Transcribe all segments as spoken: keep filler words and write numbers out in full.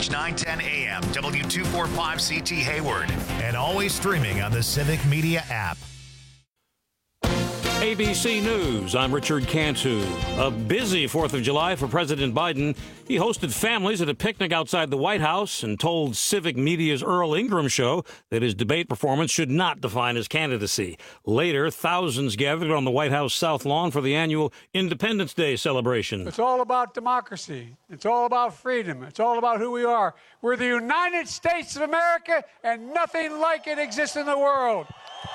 H nine ten A M, W two forty-five C T Hayward, and always streaming on the Civic Media app. A B C News, I'm Richard Cantu. A busy fourth of July for President Biden. He hosted families at a picnic outside the White House and told Civic Media's Earl Ingram show that his debate performance should not define his candidacy. Later, thousands gathered on the White House South Lawn for the annual Independence Day celebration. It's all about democracy. It's all about freedom. It's all about who we are. We're the United States of America, and nothing like it exists in the world.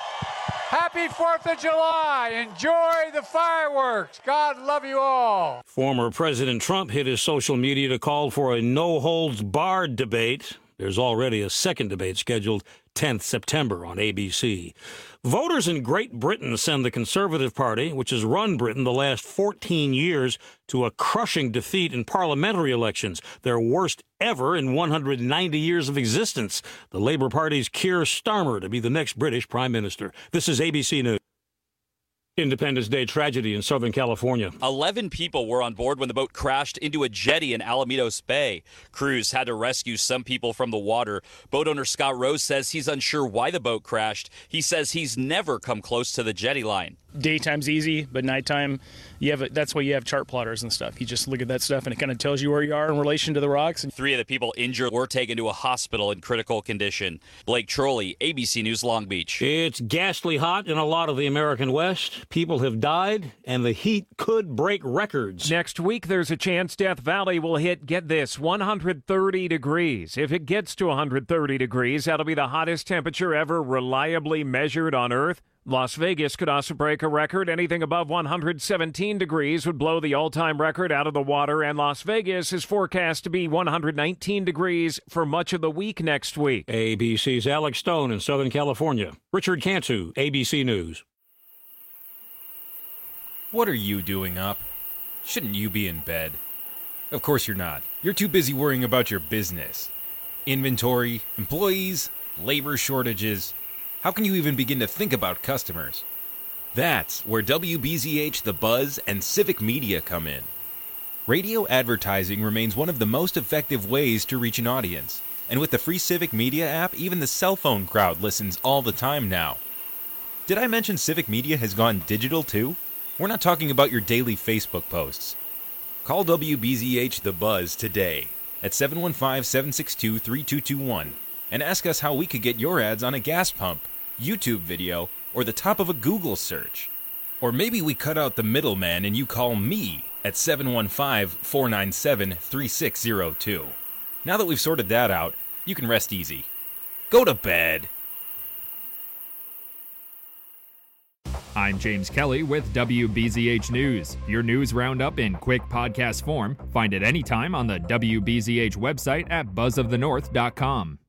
Happy fourth of July. Enjoy the fireworks. God love you all. Former President Trump hit his social media to call for a no-holds-barred debate. There's already a second debate scheduled tenth September on A B C. Voters in Great Britain send the Conservative Party, which has run Britain the last fourteen years, to a crushing defeat in parliamentary elections, their worst ever in one hundred ninety years of existence. The Labour Party's Keir Starmer to be the next British Prime Minister. This is A B C News. Independence Day tragedy in Southern California. Eleven people were on board when the boat crashed into a jetty in Alamitos Bay. Crews had to rescue some people from the water. Boat owner Scott Rose says he's unsure why the boat crashed. He says he's never come close to the jetty line. Daytime's easy, but nighttime, you have a, that's why you have chart plotters and stuff. You just look at that stuff and it kind of tells you where you are in relation to the rocks. Three of the people injured were taken to a hospital in critical condition. Blake Trolley, A B C News, Long Beach. It's ghastly hot in a lot of the American West. People have died, and the heat could break records. Next week, there's a chance Death Valley will hit, get this, one hundred thirty degrees. If it gets to one hundred thirty degrees, that'll be the hottest temperature ever reliably measured on Earth. Las Vegas could also break a record. Anything above one hundred seventeen degrees would blow the all-time record out of the water, and Las Vegas is forecast to be one hundred nineteen degrees for much of the week next week. A B C's Alex Stone in Southern California. Richard Cantu, A B C News. What are you doing up? Shouldn't you be in bed? Of course you're not. You're too busy worrying about your business. Inventory, employees, labor shortages. How can you even begin to think about customers? That's where W B Z H, The Buzz, and Civic Media come in. Radio advertising remains one of the most effective ways to reach an audience. And with the free Civic Media app, even the cell phone crowd listens all the time now. Did I mention Civic Media has gone digital too? We're not talking about your daily Facebook posts. Call W B Z H The Buzz today at seven one five, seven six two, three two two one and ask us how we could get your ads on a gas pump, YouTube video, or the top of a Google search. Or maybe we cut out the middleman and you call me at seven one five, four nine seven, three six zero two. Now that we've sorted that out, you can rest easy. Go to bed. I'm James Kelly with W B Z H News, your news roundup in quick podcast form. Find it anytime on the W B Z H website at buzz of the north dot com.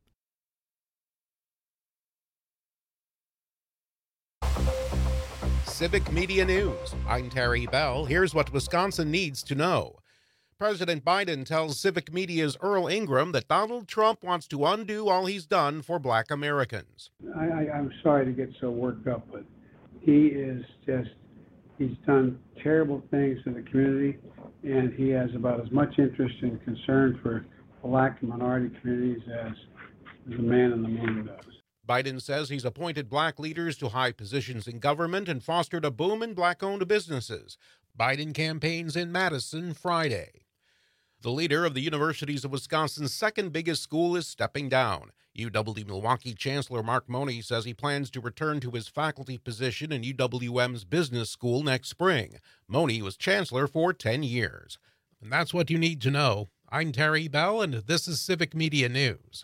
Civic Media News. I'm Terry Bell. Here's what Wisconsin needs to know. President Biden tells Civic Media's Earl Ingram that Donald Trump wants to undo all he's done for Black Americans. I, I, I'm sorry to get so worked up, but he is just, he's done terrible things to the community, and he has about as much interest and concern for Black and minority communities as, as the man in the moon does. Biden says he's appointed Black leaders to high positions in government and fostered a boom in Black-owned businesses. Biden campaigns in Madison Friday. The leader of the Universities of Wisconsin's second biggest school is stepping down. U W-Milwaukee Chancellor Mark Money says he plans to return to his faculty position in U W M's business school next spring. Money was chancellor for ten years. And that's what you need to know. I'm Terry Bell, and this is Civic Media News.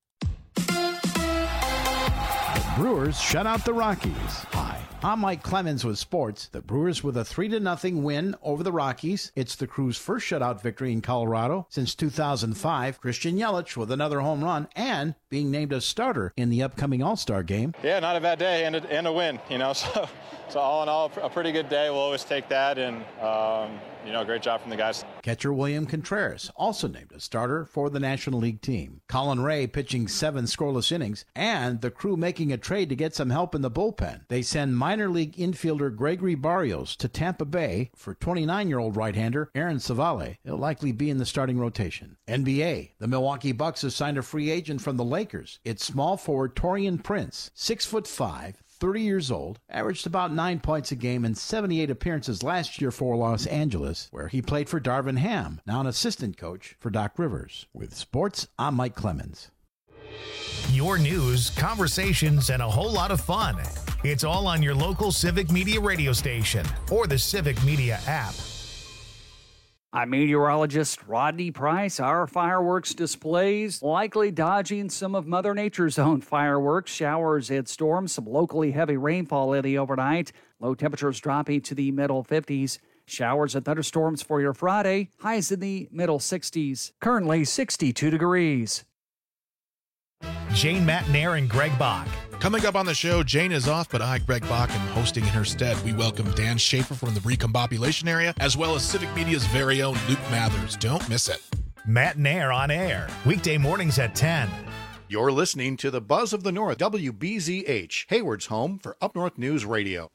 Brewers shut out the Rockies. Hi, I'm Mike Clemens with sports. The Brewers with a three to nothing win over the Rockies. It's the Crew's first shutout victory in Colorado since two thousand five. Christian Yelich with another home run and being named a starter in the upcoming All-Star game. Yeah, not a bad day and a, and a win, you know. So, so all in all, a pretty good day. We'll always take that, and um, you know, great job from the guys. Catcher William Contreras, also named a starter for the National League team. Colin Ray pitching seven scoreless innings, and the Crew making a trade to get some help in the bullpen. They send minor league infielder Gregory Barrios to Tampa Bay for twenty-nine-year-old right-hander Aaron Savale. He'll likely be in the starting rotation. N B A, the Milwaukee Bucks have signed a free agent from the Lakers. It's small forward Taurean Prince, six foot five, thirty years old, averaged about nine points a game in seventy-eight appearances last year for Los Angeles, where he played for Darvin Ham, now an assistant coach for Doc Rivers. With sports, I'm Mike Clemens. Your news, conversations, and a whole lot of fun. It's all on your local Civic Media radio station or the Civic Media app. I'm meteorologist Rodney Price. Our fireworks displays likely dodging some of Mother Nature's own fireworks. Showers and storms, some locally heavy rainfall in the overnight. Low temperatures dropping to the middle fifties. Showers and thunderstorms for your Friday. Highs in the middle sixties. Currently sixty-two degrees. Jane Matnair and Greg Bach. Coming up on the show, Jane is off, but I, Greg Bach, am hosting in her stead. We welcome Dan Schaefer from the Recombobulation area, as well as Civic Media's very own Luke Mathers. Don't miss it. Matnair on air, weekday mornings at ten. You're listening to the Buzz of the North, W B Z H, Hayward's home for Up North News Radio.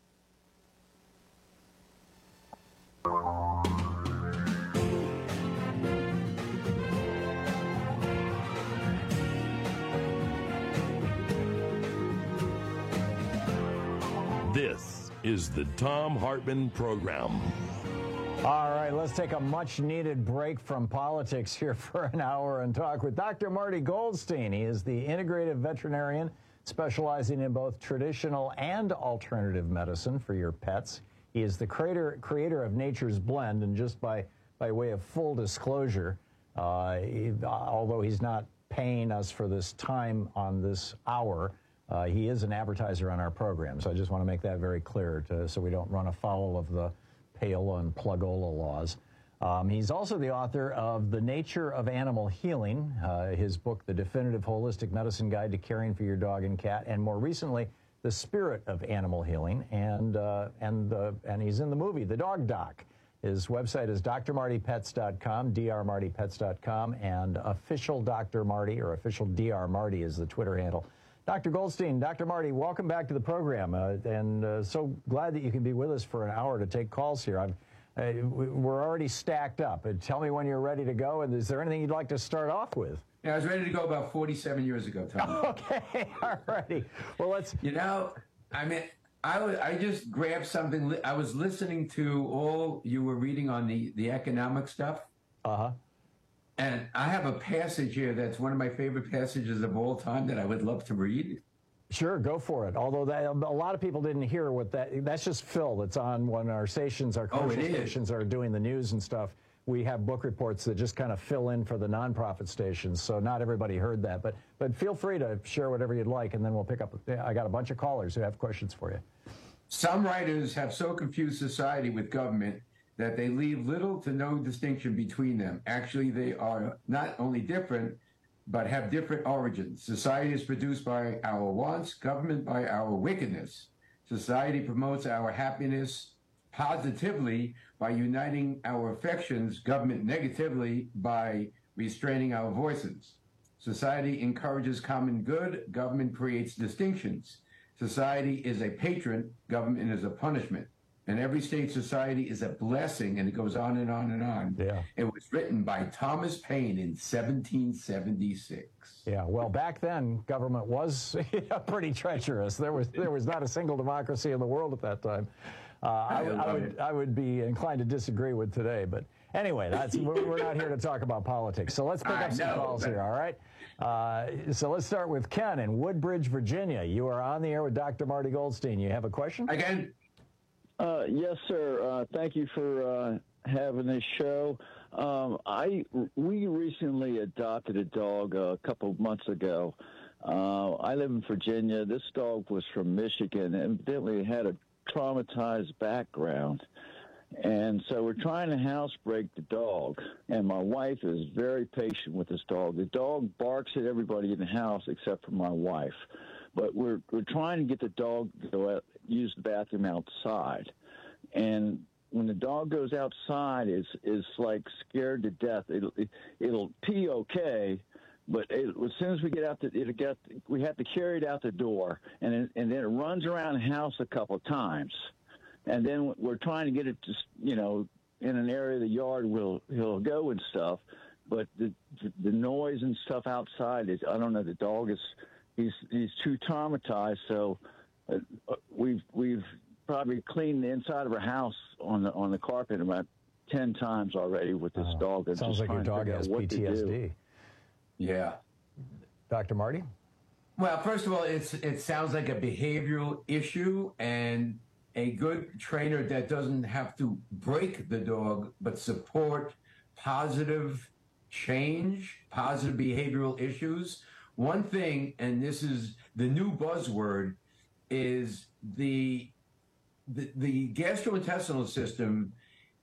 This is the Thom Hartmann Program. All right, let's take a much-needed break from politics here for an hour and talk with Doctor Marty Goldstein. He is the integrative veterinarian specializing in both traditional and alternative medicine for your pets. He is the creator creator of Nature's Blend, and just by, by way of full disclosure, uh, he, although he's not paying us for this time on this hour, Uh, he is an advertiser on our program, so I just want to make that very clear to, so we don't run afoul of the Payola and Plugola laws. Um, he's also the author of The Nature of Animal Healing, uh, his book, The Definitive Holistic Medicine Guide to Caring for Your Dog and Cat, and more recently, The Spirit of Animal Healing, and uh, and the and he's in the movie, The Dog Doc. His website is D R marty pets dot com, D R marty pets dot com, and Official Doctor Marty, or Official D R Marty is the Twitter handle. Doctor Goldstein, Doctor Marty, welcome back to the program, uh, and uh, so glad that you can be with us for an hour to take calls here. I'm, uh, we're already stacked up. Uh, tell me when you're ready to go, and is there anything you'd like to start off with? Yeah, I was ready to go about forty-seven years ago, Tom. Okay, all righty. Well, let's... You know, I mean, I, was, I just grabbed something. I was listening to all you were reading on the, the economic stuff. Uh-huh. And I have a passage here that's one of my favorite passages of all time that I would love to read. Sure, go for it. Although that, a lot of people didn't hear what that, that's just Phil. That's on when our stations, our commercial oh, stations are doing the news and stuff. We have book reports that just kind of fill in for the nonprofit stations. So not everybody heard that, but, but feel free to share whatever you'd like, and then we'll pick up. I got a bunch of callers who have questions for you. Some writers have so confused society with government that they leave little to no distinction between them. Actually, they are not only different, but have different origins. Society is produced by our wants, government by our wickedness. Society promotes our happiness positively by uniting our affections, government negatively by restraining our voices. Society encourages common good, government creates distinctions. Society is a patron, government is a punishment. And every state society is a blessing, and it goes on and on and on. Yeah. It was written by Thomas Paine in seventeen seventy-six. Yeah, well, back then, government was pretty treacherous. There was there was not a single democracy in the world at that time. Uh, I, I, I, would, I would be inclined to disagree with today. But anyway, that's we're, we're not here to talk about politics. So let's pick up some calls here, all right? Uh, so let's start with Ken in Woodbridge, Virginia. You are on the air with Doctor Marty Goldstein. You have a question? Again? Uh, yes, sir. Uh, thank you for uh, having this show. Um, I we recently adopted a dog a couple of months ago. Uh, I live in Virginia. This dog was from Michigan, and evidently had a traumatized background. And so we're trying to housebreak the dog, and my wife is very patient with this dog. The dog barks at everybody in the house except for my wife. But we're we're trying to get the dog to go out, use the bathroom outside. And when the dog goes outside, is is like scared to death. It'll it, it'll pee okay, but it, as soon as we get out, the, it'll get we have to carry it out the door, and it, and then it runs around the house a couple of times, and then we're trying to get it to you know in an area of the yard where he'll go and stuff. But the the noise and stuff outside is I don't know. The dog is he's he's too traumatized. So uh, we've we've probably cleaned the inside of our house on the on the carpet about ten times already with this oh, dog. And sounds like your dog has P T S D. Yeah, Doctor Marty. Well, first of all, it's it sounds like a behavioral issue, and a good trainer that doesn't have to break the dog but support positive change, positive behavioral issues. One thing, and this is the new buzzword, is the the, the gastrointestinal system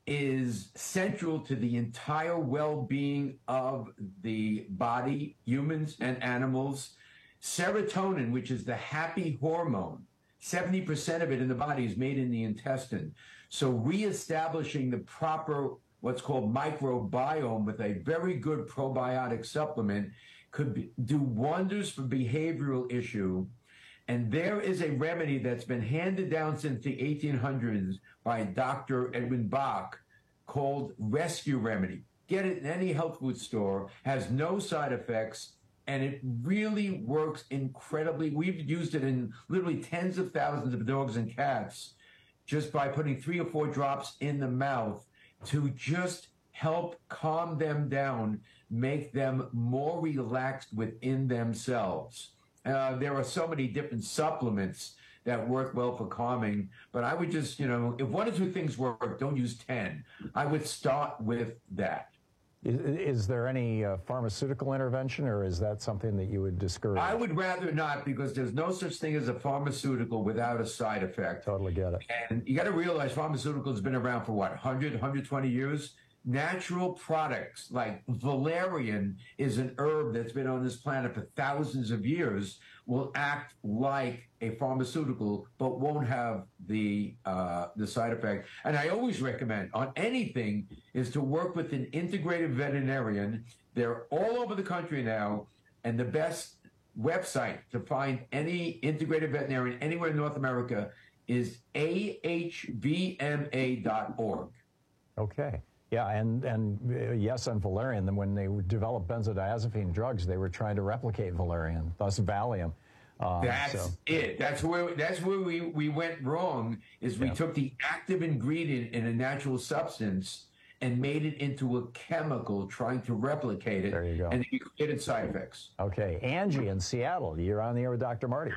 is central to the entire well-being of the body, humans and animals. Serotonin, which is the happy hormone, seventy percent of it in the body is made in the intestine. So reestablishing the proper what's called microbiome with a very good probiotic supplement could be, do wonders for behavioral issue. And there is a remedy that's been handed down since the eighteen hundreds by Doctor Edwin Bach called Rescue Remedy. Get it in any health food store, has no side effects, and it really works incredibly. We've used it in literally tens of thousands of dogs and cats just by putting three or four drops in the mouth to just help calm them down, make them more relaxed within themselves. Uh, there are so many different supplements that work well for calming, but I would just, you know, if one or two things work, don't use ten. I would start with that. Is, is there any uh, pharmaceutical intervention, or is that something that you would discourage? I would rather not, because there's no such thing as a pharmaceutical without a side effect. Totally get it. And you got to realize pharmaceuticals have been around for what, one hundred, one hundred twenty years? Natural products like valerian is an herb that's been on this planet for thousands of years, will act like a pharmaceutical, but won't have the uh, the side effect. And I always recommend on anything is to work with an integrated veterinarian. They're all over the country now, and the best website to find any integrated veterinarian anywhere in North America is A H V M A dot org. Okay. Yeah, and, and uh, yes, on valerian, then when they developed benzodiazepine drugs, they were trying to replicate valerian, thus Valium. Um, that's so. it. That's where that's where we, we went wrong, is we yeah. took the active ingredient in a natural substance and made it into a chemical, trying to replicate it. There you go. And it created side effects. Okay. Angie in Seattle, you're on the air with Doctor Marty.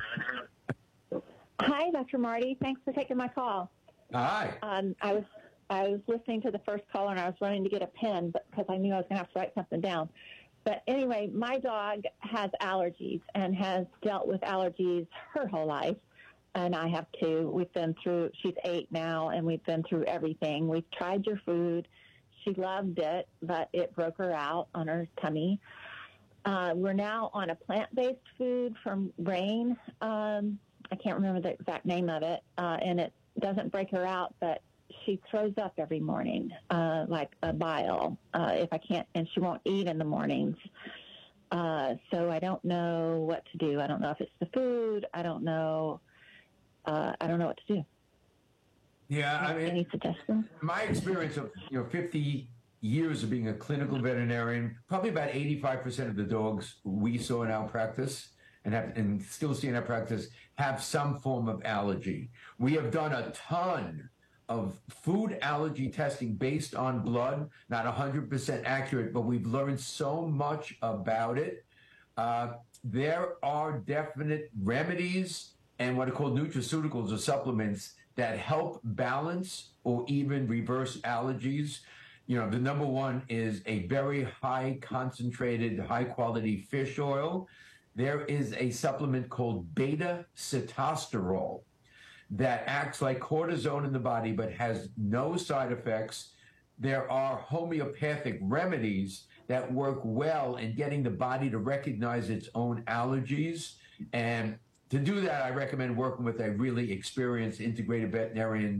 Hi, Doctor Marty. Thanks for taking my call. Hi. Um, I was I was listening to the first caller, and I was running to get a pen but because I knew I was going to have to write something down. But anyway, my dog has allergies and has dealt with allergies her whole life, and I have too. We've been through, she's eight now, and we've been through everything. We've tried your food. She loved it, but it broke her out on her tummy. Uh, we're now on a plant-based food from Rain. Um, I can't remember the exact name of it, uh, and it doesn't break her out, but she throws up every morning, uh, like a bile, uh, if I can't, and she won't eat in the mornings. Uh, so I don't know what to do. I don't know if it's the food. I don't know. Uh, I don't know what to do. Yeah, I mean, any suggestions? My experience of, you know, fifty years of being a clinical veterinarian, probably about eighty-five percent of the dogs we saw in our practice and have, and still see in our practice have some form of allergy. We have done a ton of food allergy testing based on blood, not one hundred percent accurate, but we've learned so much about it. Uh, there are definite remedies and what are called nutraceuticals or supplements that help balance or even reverse allergies. You know, the number one is a very high concentrated, high quality fish oil. There is a supplement called beta sitosterol that acts like cortisone in the body but has no side effects. There are homeopathic remedies that work well in getting the body to recognize its own allergies. And to do that, I recommend working with a really experienced integrated veterinarian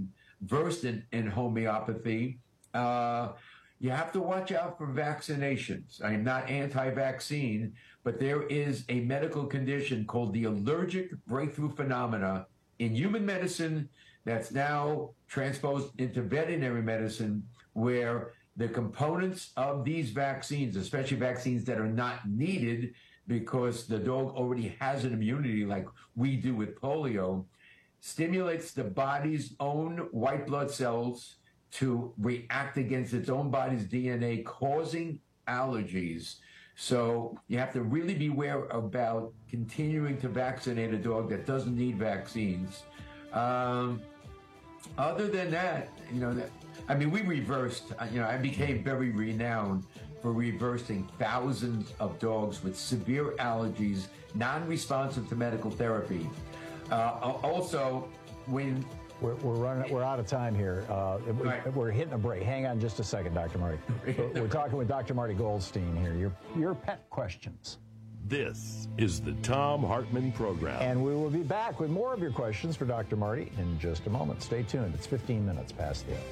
versed in, in homeopathy, uh, you have to watch out for vaccinations. I am not anti-vaccine, but there is a medical condition called the allergic breakthrough phenomena in human medicine that's now transposed into veterinary medicine, where the components of these vaccines, especially vaccines that are not needed because the dog already has an immunity like we do with polio, stimulates the body's own white blood cells to react against its own body's D N A, causing allergies. So you have to really beware about continuing to vaccinate a dog that doesn't need vaccines. Um, other than that, you know, that, I mean, we reversed, you know, I became very renowned for reversing thousands of dogs with severe allergies, non-responsive to medical therapy. Uh, also, when... We're, we're running. We're out of time here. Uh, we, right. We're hitting a break. Hang on just a second, Doctor Marty. We're, we're talking with Doctor Marty Goldstein here. Your, your pet questions. This is the Thom Hartmann Program. And we will be back with more of your questions for Doctor Marty in just a moment. Stay tuned. It's fifteen minutes past the hour.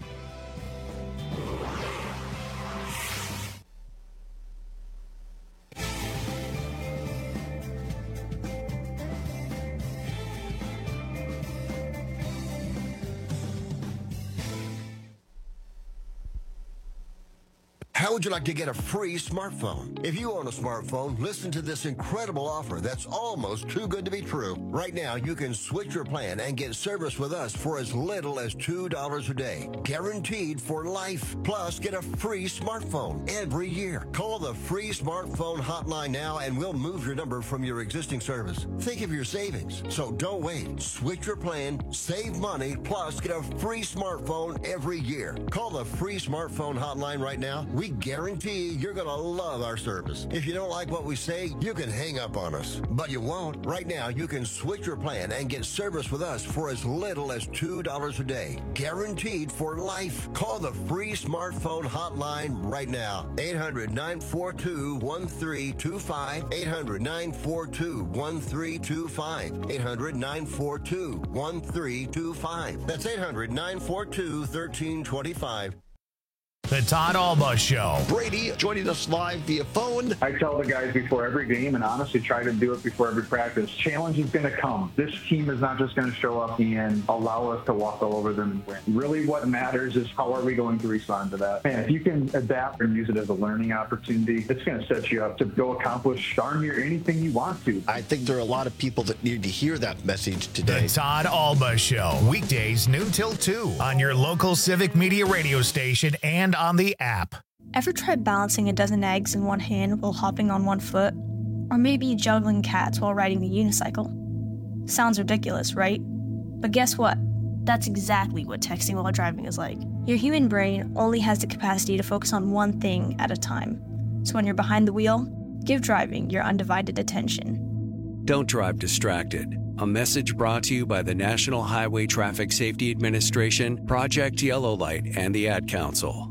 How would you like to get a free smartphone? If you own a smartphone, listen to this incredible offer that's almost too good to be true. Right now, you can switch your plan and get service with us for as little as two dollars a day. Guaranteed for life. Plus, get a free smartphone every year. Call the free smartphone hotline now and we'll move your number from your existing service. Think of your savings. So don't wait. Switch your plan, save money, plus get a free smartphone every year. Call the free smartphone hotline right now. We guarantee you're going to love our service. If you don't like what we say, you can hang up on us. But you won't. Right now, you can switch your plan and get service with us for as little as two dollars a day. Guaranteed for life. Call the free smartphone hotline right now. eight hundred, nine four two, one three two five. eight hundred, nine four two, one three two five. eight hundred, nine four two, one three two five. That's eight hundred, nine four two, one three two five. The Todd Alba Show. Brady joining us live via phone. I tell the guys before every game, and honestly try to do it before every practice, challenge is going to come. This team is not just going to show up and allow us to walk all over them and win. Really what matters is how are we going to respond to that. And if you can adapt and use it as a learning opportunity, it's going to set you up to go accomplish darn near anything you want to. I think there are a lot of people that need to hear that message today. The Todd Alba Show. Weekdays noon till two on your local Civic Media radio station and on the app. Ever tried balancing a dozen eggs in one hand while hopping on one foot? Or maybe juggling cats while riding the unicycle? Sounds ridiculous, right? But guess what? That's exactly what texting while driving is like. Your human brain only has the capacity to focus on one thing at a time. So when you're behind the wheel, give driving your undivided attention. Don't drive distracted. A message brought to you by the National Highway Traffic Safety Administration, Project Yellow Light, and the Ad Council.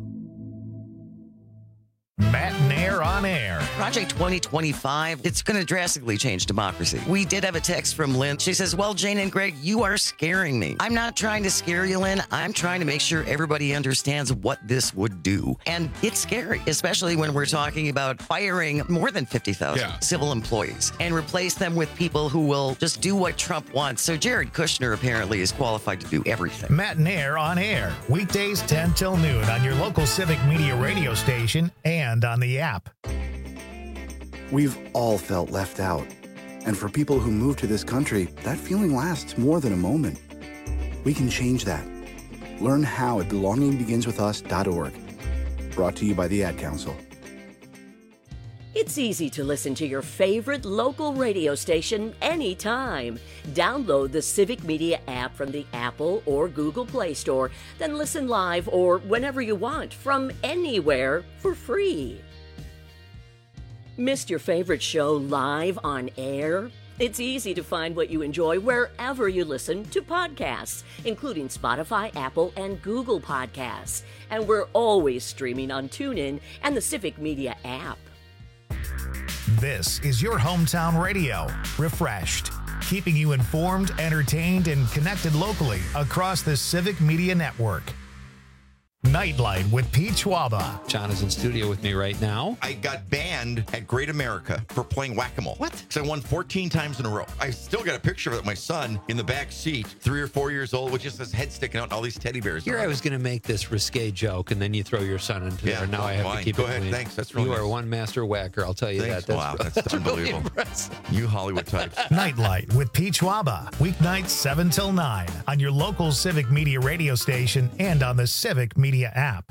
Matt Nair on air. Project twenty twenty-five, it's going to drastically change democracy. We did have a text from Lynn. She says, well, Jane and Greg, you are scaring me. I'm not trying to scare you, Lynn. I'm trying to make sure everybody understands what this would do. And it's scary, especially when we're talking about firing more than fifty thousand yeah. civil employees and replace them with people who will just do what Trump wants. So Jared Kushner apparently is qualified to do everything. Matt Nair on air. Weekdays ten till noon on your local Civic Media radio station and on the app. We've all felt left out. And for people who move to this country, that feeling lasts more than a moment. We can change that. Learn how at belonging begins with us dot org. Brought to you by the Ad Council. It's easy to listen to your favorite local radio station anytime. Download the Civic Media app from the Apple or Google Play Store, then listen live or whenever you want from anywhere for free. Missed your favorite show live on air? It's easy to find what you enjoy wherever you listen to podcasts, including Spotify, Apple, and Google Podcasts. And we're always streaming on TuneIn and the Civic Media app. This is your hometown radio, refreshed. keeping you informed, entertained, and connected locally across the Civic Media Network. Nightlight with Pete Schwaba. John is in studio with me right now. I got banned at Great America for playing whack-a-mole. What? Because I won fourteen times in a row. I still got a picture of it, my son in the back seat, three or four years old, with just his head sticking out and all these teddy bears. Here I was going to make this risque joke, and then you throw your son into yeah, there. Now well, I have fine. to keep Go it ahead. clean. Thanks. That's really You nice. are one master whacker, I'll tell you Thanks. that. That's, wow, that's, that's unbelievable. Really impressive. You Hollywood types. Nightlight with Pete Schwaba. Weeknights seven till nine on your local Civic Media radio station and on the Civic Media app.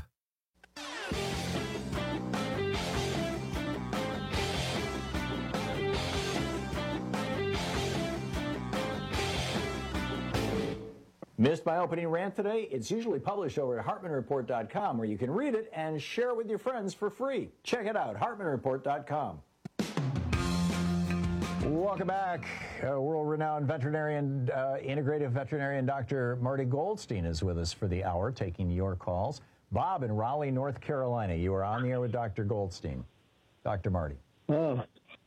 Missed my opening rant today? It's usually published over at Hartman Report dot com, where you can read it and share it with your friends for free. Check it out, Hartman Report dot com. Welcome back. Uh, world-renowned veterinarian, uh, integrative veterinarian Doctor Marty Goldstein is with us for the hour, taking your calls. Bob in Raleigh, North Carolina, you are on the air with Doctor Goldstein. Doctor Marty. Oh,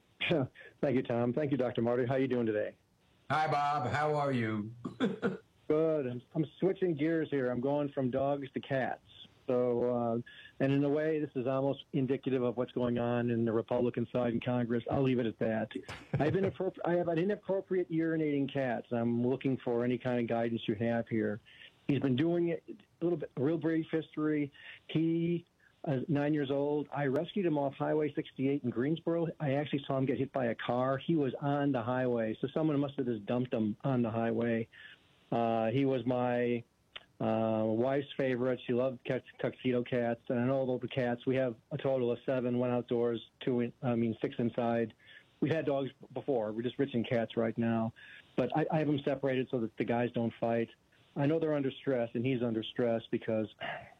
thank you, Tom. Thank you, Doctor Marty. How are you doing today? Hi, Bob. How are you? Good. I'm, I'm switching gears here. I'm going from dogs to cats. So, uh, and in a way, this is almost indicative of what's going on in the Republican side in Congress. I'll leave it at that. I have, inappropri- I have an inappropriate urinating cat. I'm looking for any kind of guidance you have here. He's been doing it a little bit, a real brief history. He is nine years old. I rescued him off Highway sixty-eight in Greensboro. I actually saw him get hit by a car. He was on the highway, so someone must have just dumped him on the highway. Uh, he was my uh, wife's favorite. She loved tuxedo cats, and I know all the cats. We have a total of seven, one outdoors, two, in, I mean, six inside. We've had dogs before. We're just rich in cats right now. But I, I have them separated so that the guys don't fight. I know they're under stress, and he's under stress because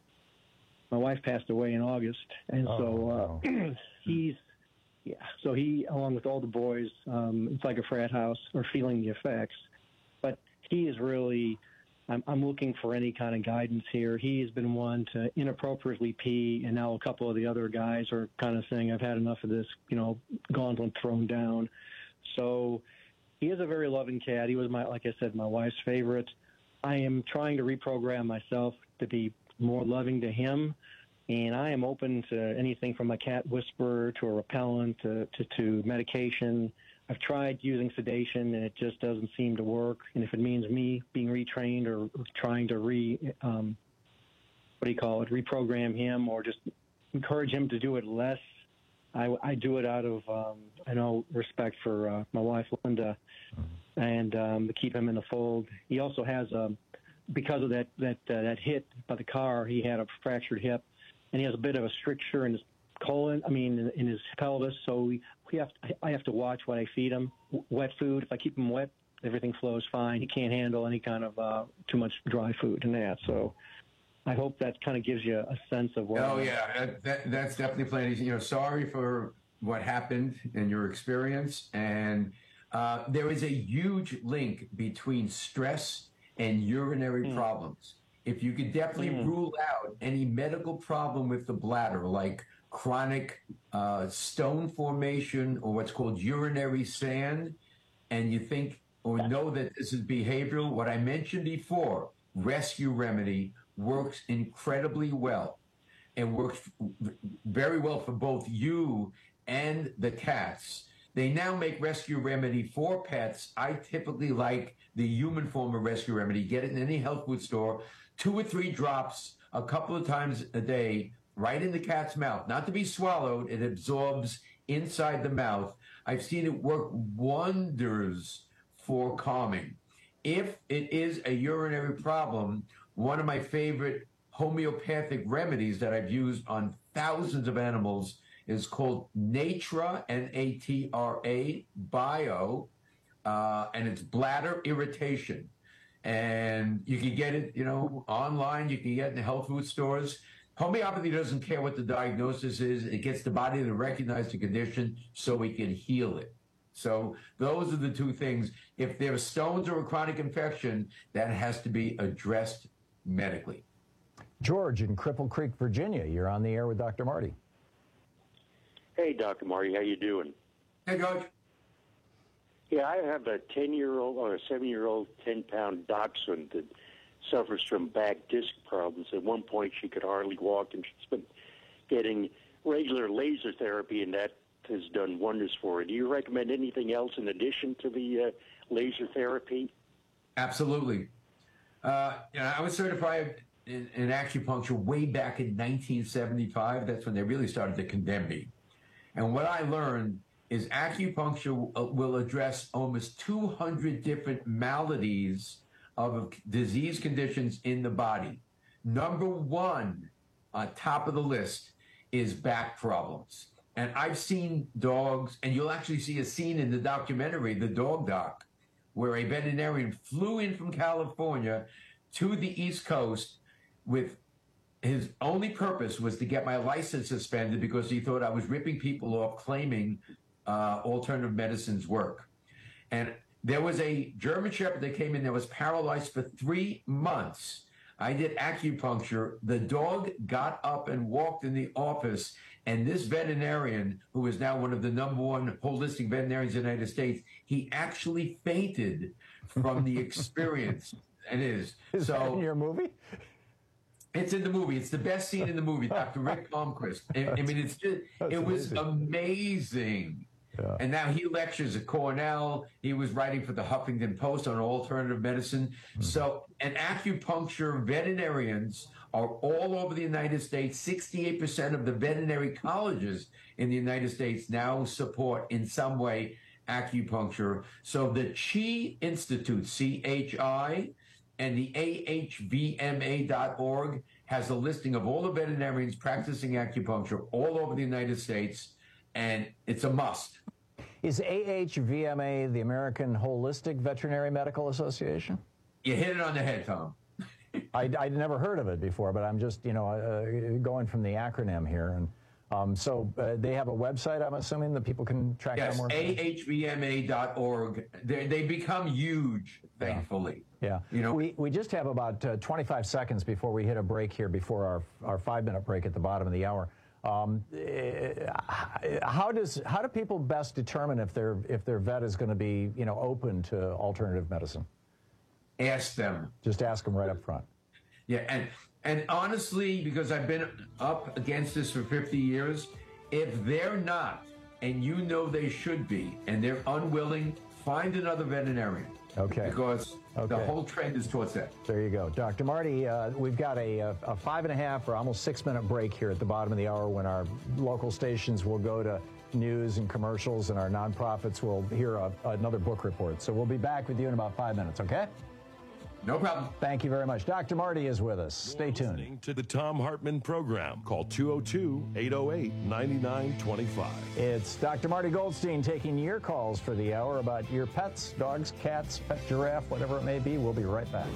my wife passed away in August, and oh, so uh, wow. he's, yeah, so he, along with all the boys, um, it's like a frat house, are feeling the effects. But he is really, I'm, I'm looking for any kind of guidance here. He has been one to inappropriately pee, and now a couple of the other guys are kind of saying, I've had enough of this, you know, gauntlet thrown down. So he is a very loving cat. He was, my, like I said, my wife's favorite. I am trying to reprogram myself to be more loving to him, and I am open to anything from a cat whisperer to a repellent to, to, to medication. I've tried using sedation, and it just doesn't seem to work. And if it means me being retrained or trying to re, um, what do you call it, reprogram him or just encourage him to do it less, I, I do it out of, um, I know, respect for uh, my wife, Linda, and um, to keep him in the fold. He also has, um, because of that that uh, that hit by the car, he had a fractured hip, and he has a bit of a stricture in his colon, I mean, in, in his pelvis, so we, we have to, I have to watch what I feed him. W- wet food, if I keep him wet, everything flows fine. He can't handle any kind of uh, too much dry food and that, so I hope that kind of gives you a sense of what... Oh, yeah, that, that, that's definitely plenty. You know, sorry for what happened in your experience, and uh, there is a huge link between stress and urinary mm. problems. If you could definitely mm. rule out any medical problem with the bladder, like chronic uh, stone formation or what's called urinary sand, and you think or know that this is behavioral, what I mentioned before, Rescue Remedy works incredibly well and works very well for both you and the cats. They now make Rescue Remedy for pets. I typically like the human form of Rescue Remedy. Get it in any health food store, two or three drops a couple of times a day, right in the cat's mouth, not to be swallowed. It absorbs inside the mouth. I've seen it work wonders for calming. If it is a urinary problem, one of my favorite homeopathic remedies that I've used on thousands of animals is called Natra, N A T R A, Bio, uh, and it's bladder irritation. And you can get it, you know, online. You can get it in the health food stores. Homeopathy doesn't care what the diagnosis is. It gets the body to recognize the condition so we can heal it. So those are the two things. If there are stones or a chronic infection, that has to be addressed medically. George in Cripple Creek, Virginia, you're on the air with Doctor Marty. Hey, Doctor Marty, how you doing? Hey, George. Yeah, I have a ten-year-old or a seven-year-old ten-pound dachshund that suffers from back disc problems. At one point, she could hardly walk, and she's been getting regular laser therapy, and that has done wonders for her. Do you recommend anything else in addition to the uh, laser therapy? Absolutely. Uh, you know, I was certified in, in acupuncture way back in nineteen seventy-five. That's when they really started to condemn me. And what I learned is acupuncture will address almost two hundred different maladies of disease conditions in the body. Number one on top of the list is back problems. And I've seen dogs, and you'll actually see a scene in the documentary, The Dog Doc, where a veterinarian flew in from California to the East Coast with his only purpose was to get my license suspended because he thought I was ripping people off claiming uh, alternative medicines work. And there was a German Shepherd that came in that was paralyzed for three months. I did acupuncture. The dog got up and walked in the office, and this veterinarian, who is now one of the number one holistic veterinarians in the United States, he actually fainted from the experience. It is. Is so, that in your movie? It's in the movie. It's the best scene in the movie, Doctor Rick Palmquist. I, I mean, it's just, That's it was amazing. amazing. Yeah. And now he lectures at Cornell. He was writing for the Huffington Post on alternative medicine. Mm-hmm. So, and acupuncture veterinarians are all over the United States. sixty-eight percent of the veterinary colleges in the United States now support in some way acupuncture. So the Chi Institute, C H I, and the A H V M A dot org has a listing of all the veterinarians practicing acupuncture all over the United States, and it's a must. Is A H V M A the American Holistic Veterinary Medical Association? You hit it on the head, Tom. I, I'd never heard of it before, but I'm just, you know, uh, going from the acronym here. And um, so uh, they have a website, I'm assuming, that people can track down Yes, more. A H V M A dot org. They they become huge, thankfully. Yeah. You know, we, we just have about uh, twenty-five seconds before we hit a break here, before our, our five-minute break at the bottom of the hour. Um, how does how do people best determine if their if their vet is going to be, you know, open to alternative medicine? Ask them. Just ask them right up front. Yeah, and and honestly, because I've been up against this for fifty years, if they're not, and you know they should be, and they're unwilling, find another veterinarian. Okay. Because okay. the whole trend is towards that. There you go. Doctor Marty, uh, we've got a, a five and a half or almost six minute break here at the bottom of the hour when our local stations will go to news and commercials and our nonprofits will hear a, another book report. So we'll be back with you in about five minutes, okay? No problem. Thank you very much. Doctor Marty is with us. Stay tuned. Listening to the Tom Hartman program. Call two oh two, eight oh eight, nine nine two five. It's Doctor Marty Goldstein taking your calls for the hour about your pets, dogs, cats, pet giraffe, whatever it may be. We'll be right back.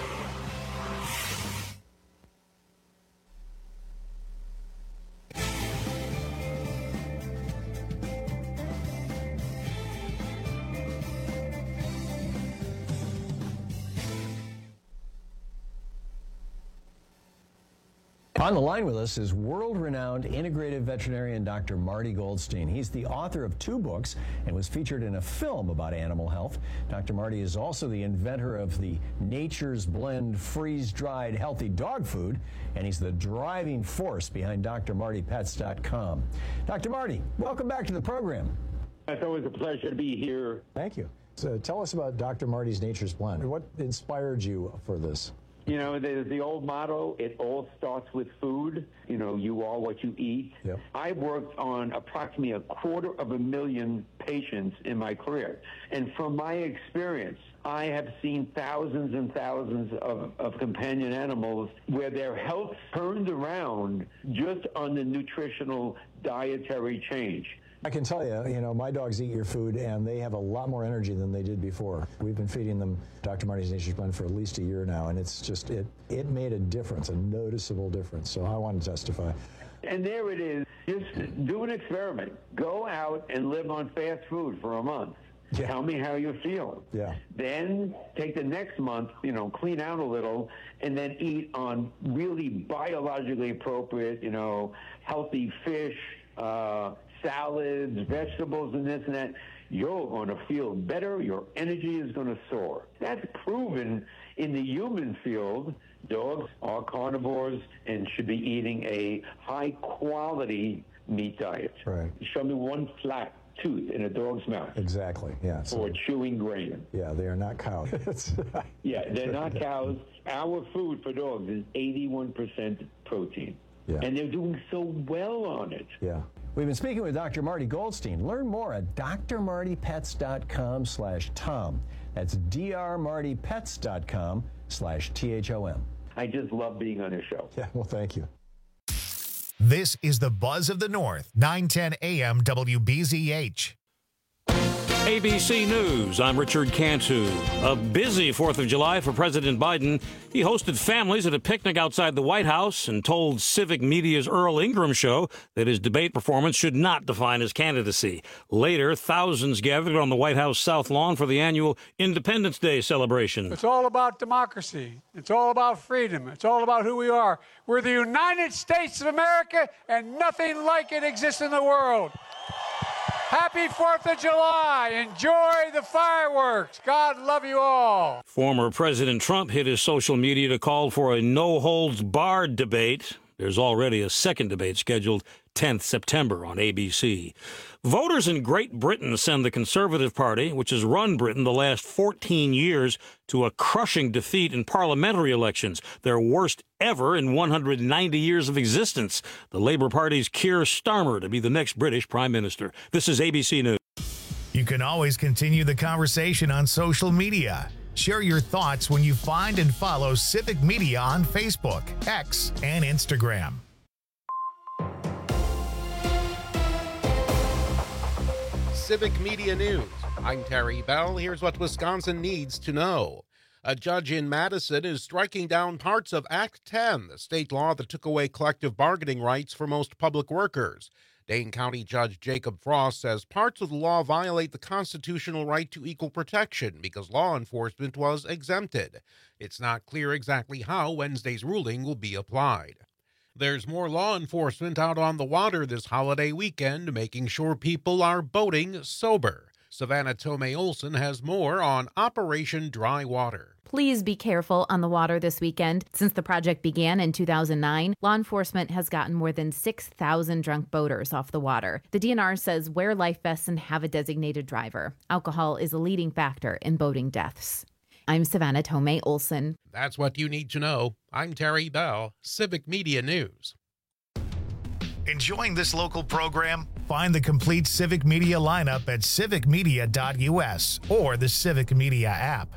On the line with us is world-renowned integrative veterinarian Doctor Marty Goldstein. He's the author of two books and was featured in a film about animal health. Doctor Marty is also the inventor of the Nature's Blend freeze-dried healthy dog food, and he's the driving force behind D R Marty Pets dot com. Doctor Marty, welcome back to the program. It's always a pleasure to be here. Thank you. So tell us about Doctor Marty's Nature's Blend. What inspired you for this? You know, there's the old motto, it all starts with food. You know, you are what you eat. Yep. I've worked on approximately a quarter of a million patients in my career. And from my experience, I have seen thousands and thousands of, of companion animals where their health turned around just on the nutritional dietary change. I can tell you, you know, my dogs eat your food, and they have a lot more energy than they did before. We've been feeding them Doctor Marty's Nature's Blend for at least a year now, and it's just, it, it made a difference, a noticeable difference. So I want to testify. And there it is. Just do an experiment. Go out and live on fast food for a month. Yeah. Tell me how you're feeling. Yeah. Then take the next month, you know, clean out a little, and then eat on really biologically appropriate, you know, healthy fish, uh, salads, vegetables, and this and that, you're going to feel better. Your energy is going to soar. That's proven in the human field. Dogs are carnivores and should be eating a high-quality meat diet. Right. Show me one flat tooth in a dog's mouth. Exactly, yeah. So, or chewing grain. Yeah, they are not cows. Yeah, they're not cows. Our food for dogs is eighty-one percent protein. Yeah. And they're doing so well on it. Yeah. We've been speaking with Doctor Marty Goldstein. Learn more at d r marty pets dot com slash tom. That's d r marty pets dot com slash T H O M. I just love being on your show. Yeah, well, thank you. This is the Buzz of the North, nine ten A M W B Z H. A B C News, I'm Richard Cantu. A busy fourth of July for President Biden. He hosted families at a picnic outside the White House and told Civic Media's Earl Ingram show that his debate performance should not define his candidacy. Later, thousands gathered on the White House South Lawn for the annual Independence Day celebration. It's all about democracy. It's all about freedom. It's all about who we are. We're the United States of America, and nothing like it exists in the world. Happy fourth of July. Enjoy the fireworks. God love you all. Former President Trump hit his social media to call for a no-holds-barred debate. There's already a second debate scheduled tenth September on A B C. Voters in Great Britain send the Conservative Party, which has run Britain the last fourteen years, to a crushing defeat in parliamentary elections, their worst ever in one hundred ninety years of existence. The Labour Party's Keir Starmer to be the next British Prime Minister. This is A B C News. You can always continue the conversation on social media. Share your thoughts when you find and follow Civic Media on Facebook, X, and Instagram. Civic Media News. I'm Terry Bell. Here's what Wisconsin needs to know. A judge in Madison is striking down parts of Act ten, the state law that took away collective bargaining rights for most public workers. Dane County Judge Jacob Frost says parts of the law violate the constitutional right to equal protection because law enforcement was exempted. It's not clear exactly how Wednesday's ruling will be applied. There's more law enforcement out on the water this holiday weekend, making sure people are boating sober. Savannah Tomei Olson has more on Operation Dry Water. Please be careful on the water this weekend. Since the project began in two thousand nine, law enforcement has gotten more than six thousand drunk boaters off the water. The D N R says wear life vests and have a designated driver. Alcohol is a leading factor in boating deaths. I'm Savannah Tomei Olson. That's what you need to know. I'm Terry Bell, Civic Media News. Enjoying this local program? Find the complete Civic Media lineup at civic media dot u s or the Civic Media app.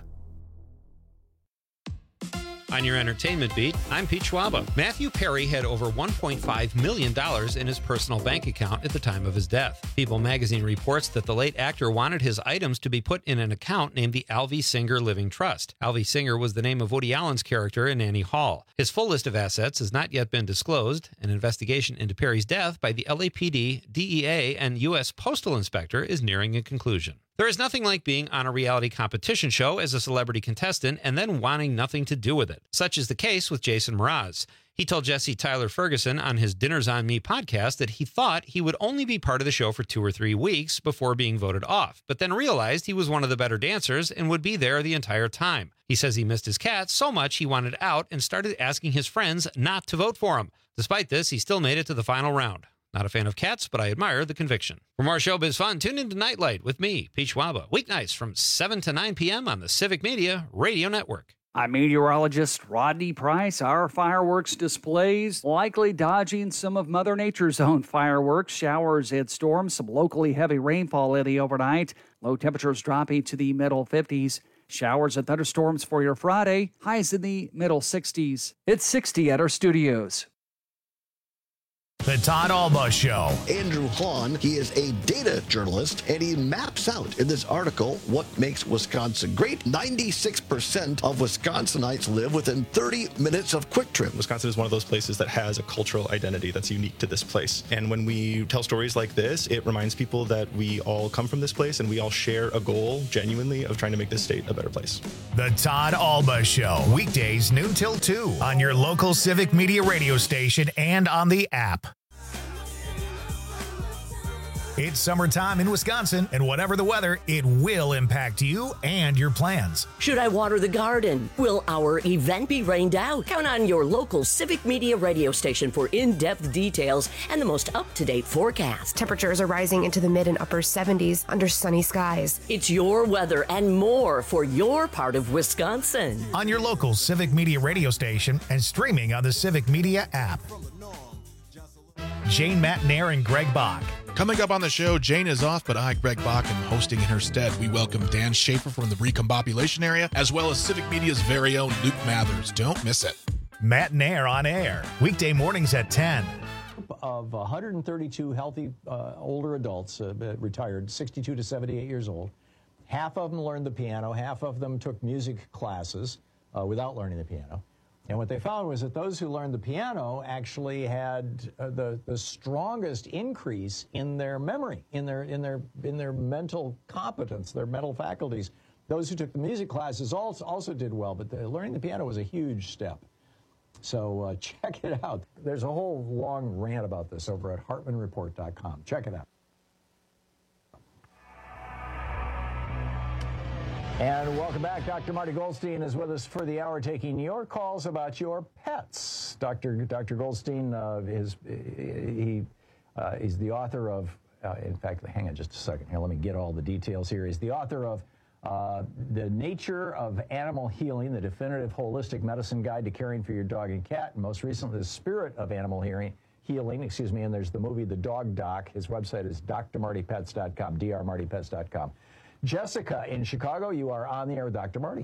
On your entertainment beat, I'm Pete Schwaba. Matthew Perry had over one point five million dollars in his personal bank account at the time of his death. People magazine reports that the late actor wanted his items to be put in an account named the Alvy Singer Living Trust. Alvy Singer was the name of Woody Allen's character in Annie Hall. His full list of assets has not yet been disclosed. An investigation into Perry's death by the L A P D, D E A, and U S Postal Inspector is nearing a conclusion. There is nothing like being on a reality competition show as a celebrity contestant and then wanting nothing to do with it. Such is the case with Jason Mraz. He told Jesse Tyler Ferguson on his Dinners on Me podcast that he thought he would only be part of the show for two or three weeks before being voted off, but then realized he was one of the better dancers and would be there the entire time. He says he missed his cat so much he wanted out and started asking his friends not to vote for him. Despite this, he still made it to the final round. Not a fan of cats, but I admire the conviction. For more showbiz fun, tune into Nightlight with me, Pete Schwaba, weeknights from seven to nine p.m. on the Civic Media Radio Network. I'm meteorologist Rodney Price. Our fireworks displays likely dodging some of Mother Nature's own fireworks. Showers and storms, some locally heavy rainfall in the overnight. Low temperatures dropping to the middle fifties. Showers and thunderstorms for your Friday. Highs in the middle sixties. It's sixty at our studios. The Todd Alba Show. Andrew Hahn, he is a data journalist, and he maps out in this article what makes Wisconsin great. ninety-six percent of Wisconsinites live within thirty minutes of Quick Trip. Wisconsin is one of those places that has a cultural identity that's unique to this place. And when we tell stories like this, it reminds people that we all come from this place and we all share a goal, genuinely, of trying to make this state a better place. The Todd Alba Show. Weekdays noon till two on your local Civic Media radio station and on the app. It's summertime in Wisconsin, and whatever the weather, it will impact you and your plans. Should I water the garden? Will our event be rained out? Count on your local Civic Media radio station for in-depth details and the most up-to-date forecast. Temperatures are rising into the mid and upper seventies under sunny skies. It's your weather and more for your part of Wisconsin. On your local Civic Media radio station and streaming on the Civic Media app. Jane Matnair and Greg Bach. Coming up on the show, Jane is off, but I, Greg Bach, am hosting in her stead. We welcome Dan Schaefer from the Recombobulation area, as well as Civic Media's very own Luke Mathers. Don't miss it. Matnair on air, weekday mornings at ten. Of one hundred thirty-two healthy uh, older adults, uh, retired, sixty-two to seventy-eight years old, half of them learned the piano, half of them took music classes uh, without learning the piano. And what they found was that those who learned the piano actually had uh, the the strongest increase in their memory, in their in their in their mental competence, their mental faculties. Those who took the music classes also also did well, but the, learning the piano was a huge step. So uh, check it out. There's a whole long rant about this over at Hartman Report dot com. Check it out. And welcome back. Doctor Marty Goldstein is with us for the hour, taking your calls about your pets. Doctor Doctor Goldstein uh, is he uh, is the author of. Uh, in fact, hang on just a second here. Let me get all the details here. He's the author of uh, The Nature of Animal Healing, the definitive holistic medicine guide to caring for your dog and cat, and most recently, The Spirit of Animal Healing. Healing, excuse me. And there's the movie The Dog Doc. His website is D R Marty Pets dot com. D R Marty Pets dot com. Jessica in Chicago, you are on the air with Doctor Marty.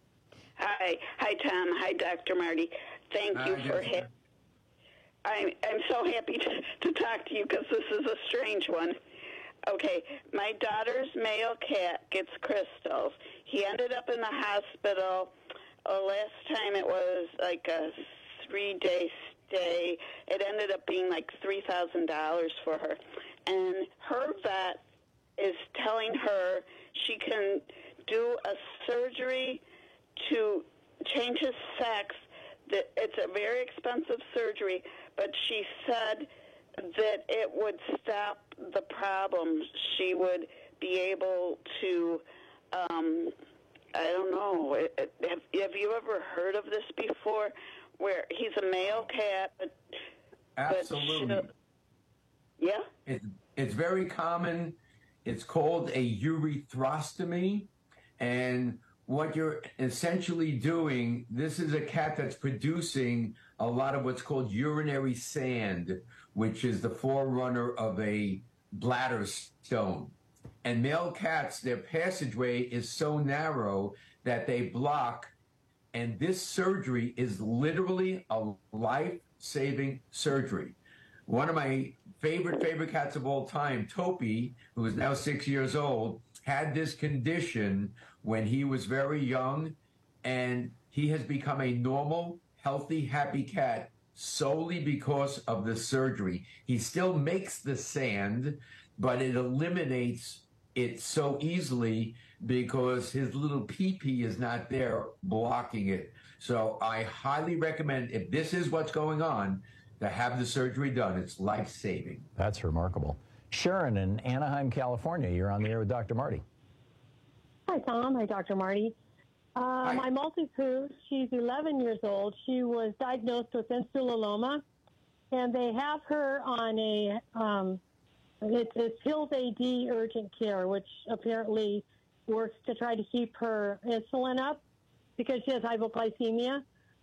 Hi. Hi, Tom. Hi, Doctor Marty. Thank Hi, you for Jessica. ha- I'm, I'm so happy to, to talk to you because this is a strange one. Okay, my daughter's male cat gets crystals. He ended up in the hospital. Oh, last time it was like a three-day stay. It ended up being like three thousand dollars for her. And her vet is telling her she can do a surgery to change his sex. That it's a very expensive surgery, but she said that it would stop the problem. She would be able to, um, I don't know, have, have you ever heard of this before, where he's a male cat, but... Absolutely. But she, yeah? It's, it's very common. It's called a urethrostomy, and what you're essentially doing, this is a cat that's producing a lot of what's called urinary sand, which is the forerunner of a bladder stone. And male cats, their passageway is so narrow that they block, and this surgery is literally a life-saving surgery. One of my favorite, favorite cats of all time, Topi, who is now six years old, had this condition when he was very young, and he has become a normal, healthy, happy cat solely because of the surgery. He still makes the sand, but it eliminates it so easily because his little pee-pee is not there blocking it. So I highly recommend, if this is what's going on, to have the surgery done. It's life-saving. That's remarkable. Sharon in Anaheim, California, you're on the air with Doctor Marty. Hi, Tom. Hi, Doctor Marty. Uh, my Maltipoo, she's eleven years old. She was diagnosed with insulinoma, and they have her on a, um, it's, it's Hills A D urgent care, which apparently works to try to keep her insulin up because she has hypoglycemia.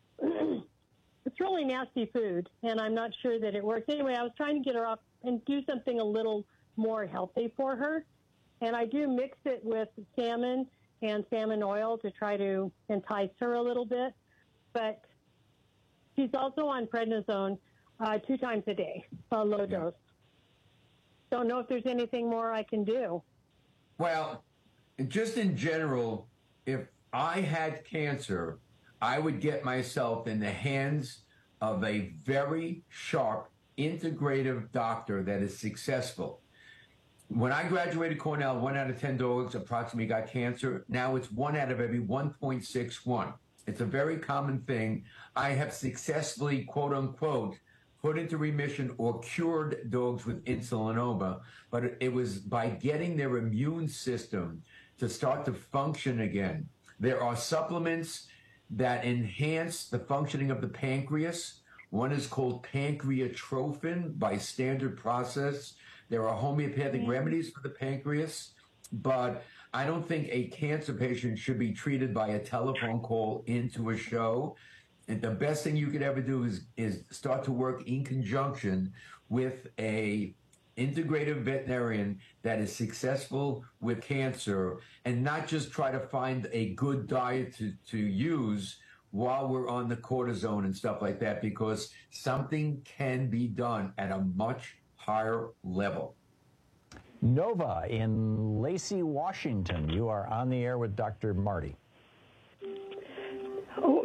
It's really nasty food, and I'm not sure that it works. Anyway, I was trying to get her off and do something a little more healthy for her, and I do mix it with salmon and salmon oil to try to entice her a little bit, but she's also on prednisone uh, two times a day, a low yeah. dose. Don't know if there's anything more I can do. Well, just in general, if I had cancer, I would get myself in the hands of a very sharp, integrative doctor that is successful. When I graduated Cornell, one out of ten dogs approximately got cancer. Now it's one out of every one point six one. It's a very common thing. I have successfully, quote unquote, put into remission or cured dogs with insulinoma, but it was by getting their immune system to start to function again. There are supplements that enhance the functioning of the pancreas. One is called pancreatrophin by Standard Process. There are homeopathic remedies for the pancreas, but I don't think a cancer patient should be treated by a telephone call into a show. And the best thing you could ever do is, is start to work in conjunction with a integrative veterinarian that is successful with cancer, and not just try to find a good diet to, to use while we're on the cortisone and stuff like that, because something can be done at a much higher level. Nova in Lacey, Washington. You are on the air with Doctor Marty. Oh.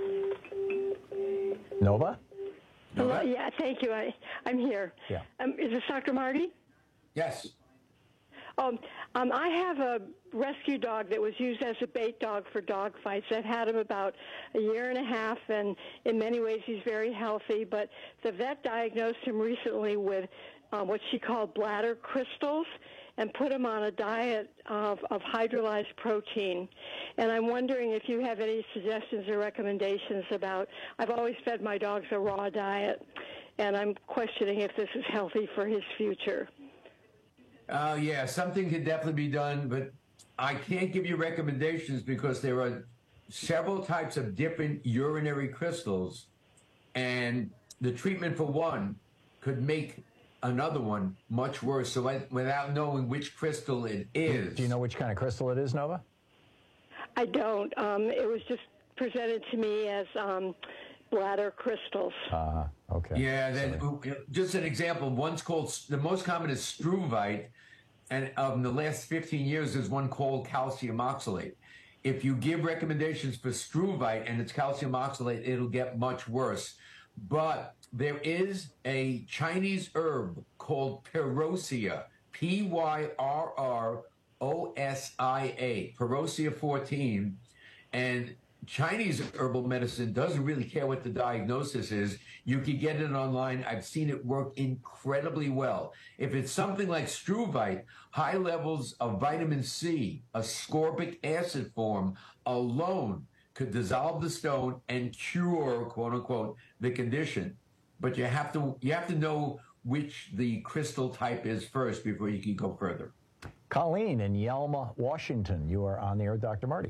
Nova? Hello. Yeah, thank you. I, I'm here. Yeah. Um, is this Doctor Marty? Yes. Um, um, I have a rescue dog that was used as a bait dog for dog fights. I've had him about a year and a half, and in many ways he's very healthy, but the vet diagnosed him recently with uh, what she called bladder crystals and put him on a diet of, of hydrolyzed protein. And I'm wondering if you have any suggestions or recommendations about, I've always fed my dogs a raw diet, and I'm questioning if this is healthy for his future. Oh, uh, yeah, something could definitely be done, but I can't give you recommendations because there are several types of different urinary crystals, and the treatment for one could make another one much worse. So I, without knowing which crystal it is. Do you know which kind of crystal it is, Nova? I don't. Um, it was just presented to me as um, bladder crystals. Uh, okay. Yeah, then just an example. One's called, the most common is struvite, and of the last fifteen years, there's one called calcium oxalate. If you give recommendations for struvite and it's calcium oxalate, it'll get much worse. But there is a Chinese herb called Pyrosia, P Y R R O S I A, Pyrosia fourteen, and Chinese herbal medicine doesn't really care what the diagnosis is. You can get it online. I've seen it work incredibly well. If it's something like struvite, high levels of vitamin C, ascorbic acid form alone could dissolve the stone and cure, quote unquote, the condition. But you have to you have to know which the crystal type is first before you can go further. Colleen in Yelma, Washington. You are on the air with Doctor Marty.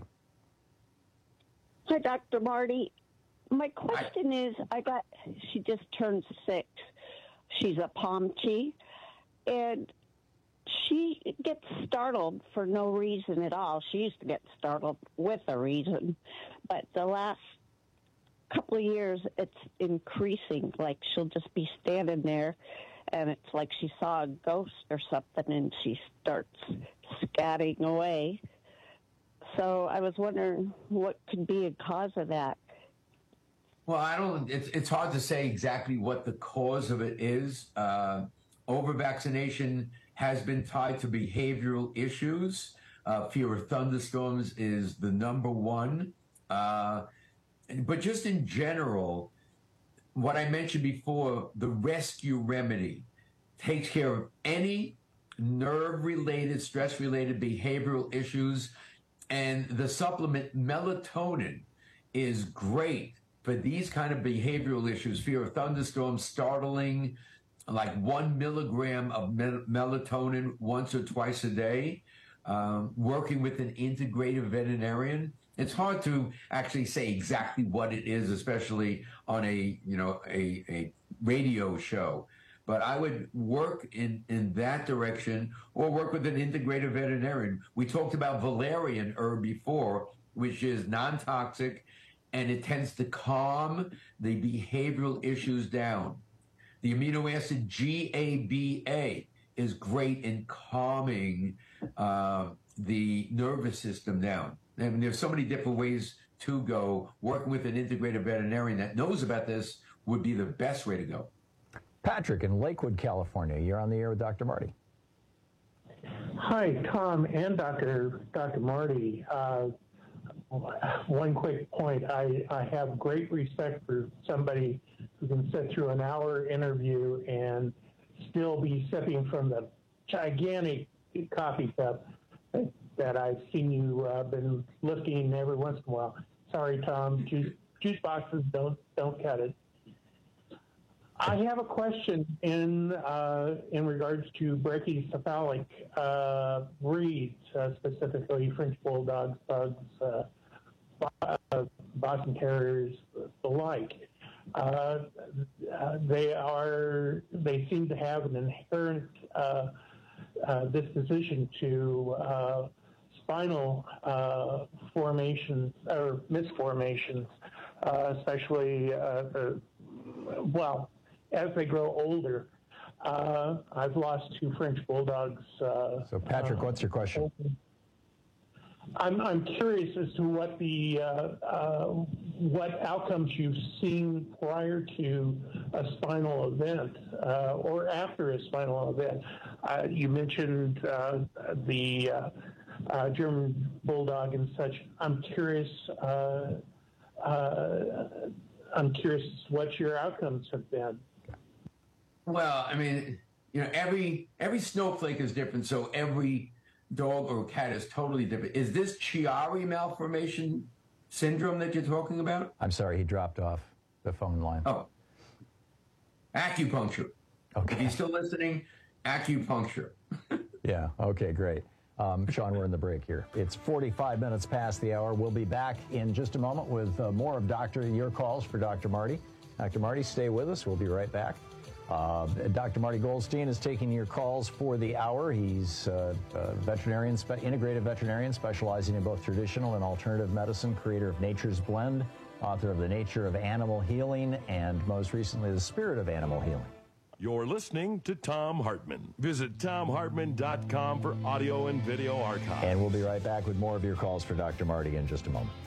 Hi, Doctor Marty. My question Hi. is, I got, she just turned six. She's a Pomchi, and she gets startled for no reason at all. She used to get startled with a reason, but the last couple of years, it's increasing. Like, she'll just be standing there, and it's like she saw a ghost or something, and she starts scatting away. So I was wondering what could be a cause of that. Well, I don't, it's, it's hard to say exactly what the cause of it is. Uh, over-vaccination has been tied to behavioral issues. Uh, fear of thunderstorms is the number one. Uh, but just in general, what I mentioned before, the rescue remedy takes care of any nerve-related, stress-related behavioral issues. And the supplement melatonin is great for these kind of behavioral issues, fear of thunderstorms, startling, like one milligram of mel- melatonin once or twice a day, um, working with an integrative veterinarian. It's hard to actually say exactly what it is, especially on a, you know, a, a radio show. But I would work in, in that direction or work with an integrative veterinarian. We talked about valerian herb before, which is non-toxic, and it tends to calm the behavioral issues down. The amino acid G A B A is great in calming uh, the nervous system down. And there's so many different ways to go. Working with an integrative veterinarian that knows about this would be the best way to go. Patrick in Lakewood, California. You're on the air with Doctor Marty. Hi, Tom and Doctor Doctor Marty. Uh, one quick point. I, I have great respect for somebody who can sit through an hour interview and still be sipping from the gigantic coffee cup that I've seen you uh, been lifting every once in a while. Sorry, Tom, juice, juice boxes don't don't cut it. I have a question in uh, in regards to brachycephalic uh, breeds, uh, specifically French bulldogs, pugs, uh, Boston Terriers, the like. Uh, uh, they are they seem to have an inherent uh, uh, disposition to uh, spinal uh, formations or misformations, uh, especially uh, the, well. As they grow older. Uh, I've lost two French bulldogs. Uh, so, Patrick, uh, what's your question? I'm I'm curious as to what the uh, uh, what outcomes you've seen prior to a spinal event uh, or after a spinal event. Uh, you mentioned uh, the uh, uh, German bulldog and such. I'm curious. Uh, uh, I'm curious what your outcomes have been. Well, I mean, you know, every every snowflake is different, so every dog or cat is totally different. Is this Chiari malformation syndrome that you're talking about? I'm sorry, he dropped off the phone line. Oh, acupuncture. Okay. If you're still listening, acupuncture. Yeah, okay, great. Um, Sean, we're in the break here. It's forty-five minutes past the hour. We'll be back in just a moment with uh, more of Doctor Your calls for Doctor Marty. Doctor Marty, stay with us. We'll be right back. Uh, Doctor Marty Goldstein is taking your calls for the hour. He's uh, a veterinarian, spe- integrative veterinarian specializing in both traditional and alternative medicine, creator of Nature's Blend, author of The Nature of Animal Healing, and most recently, The Spirit of Animal Healing. You're listening to Thom Hartmann. Visit Thom Hartmann dot com for audio and video archives. And we'll be right back with more of your calls for Doctor Marty in just a moment.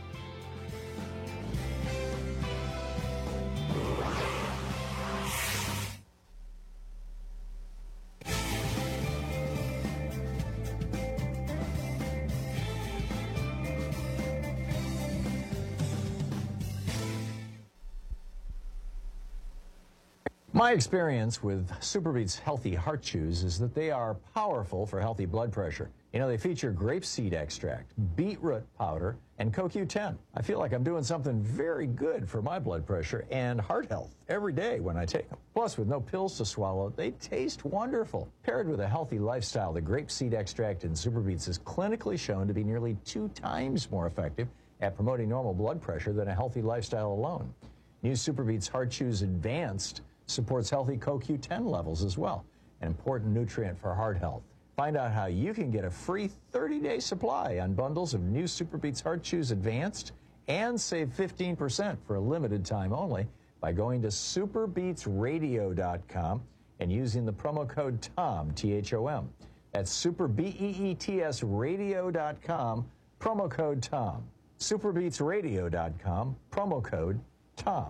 My experience with SuperBeets Healthy Heart Chews is that they are powerful for healthy blood pressure. You know, they feature grapeseed extract, beetroot powder, and C O Q ten. I feel like I'm doing something very good for my blood pressure and heart health every day when I take them. Plus, with no pills to swallow, they taste wonderful. Paired with a healthy lifestyle, the grapeseed extract in SuperBeets is clinically shown to be nearly two times more effective at promoting normal blood pressure than a healthy lifestyle alone. New SuperBeets Heart Chews Advanced supports healthy C O Q ten levels as well, an important nutrient for heart health. Find out how you can get a free thirty-day supply on bundles of new SuperBeets Heart Chews Advanced and save fifteen percent for a limited time only by going to super beets radio dot com and using the promo code THOM, T H O M. That's super beets radio dot com, promo code THOM. super beets radio dot com, promo code THOM.